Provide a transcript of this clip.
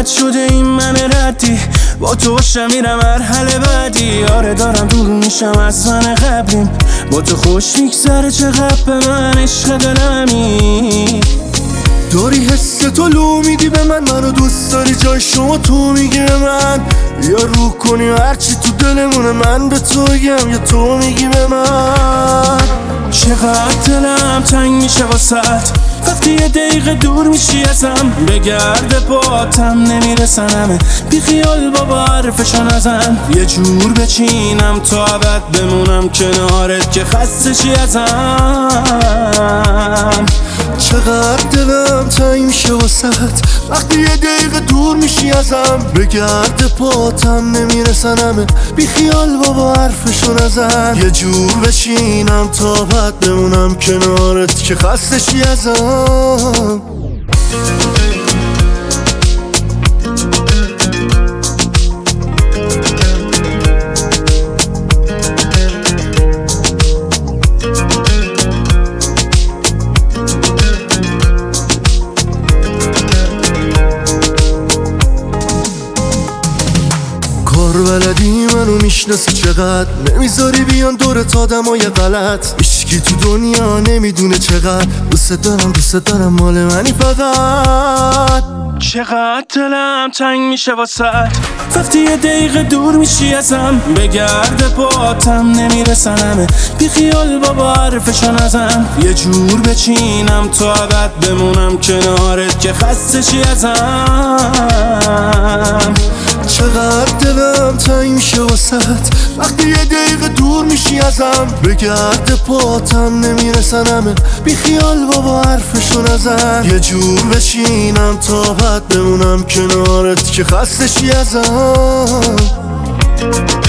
بد شده این من ردی، با تو باشم میرم مرحله بعدی. آره دارم دور میشم از من قبلیم، با تو خوش میگذره چقدر به من عشق دلمی. داری حس تو لو میدی به من، منو دوست داری جای شما تو میگی به من. یا رو کنی هرچی تو دلمونه من به تو بگم یا تو میگی به من. چقدر دلم تنگ میشه واسط وقتی یه دقیقه دور میشی ازم، بگرد پاتم نمیرسنمه، بی خیال بابا حرفشو نزن. یه جور بچینم تا ابد بمونم کنارت که خسته چی ازم. چقدر دلم تنگ میشه واسط وقتی یه دقیقه دور میشی ازم، بگرد پاتم نمیرسنمه، بی خیال بابا حرفشو نزن. یه جور بچینم تا بعد بمونم کنارت که خسته چی ازم. بلدی منو میشناسی چقدر، نمیذاری بیان دورت آدمای غلط. هیچکی تو دنیا نمیدونه چقدر دوست دارم مال منی فقط. چقدر دلم تنگ میشه واسط وقتی یه دقیقه دور میشی ازم، بگرد پاتم نمیرسنمه، بی خیال بابا حرفشو نزن. یه جور بچینم تا ابد بمونم کنارت که خسته چی ازم. چقدر دلم تنگ میشه واسط وقتی یه دقیقه دور میشی ازم، بگرد پاتم نمیرسنمه، بی خیال بابا حرفشو نزن. یه جور بچینم تا بعد بمونم کنارت که خسته چی ازم.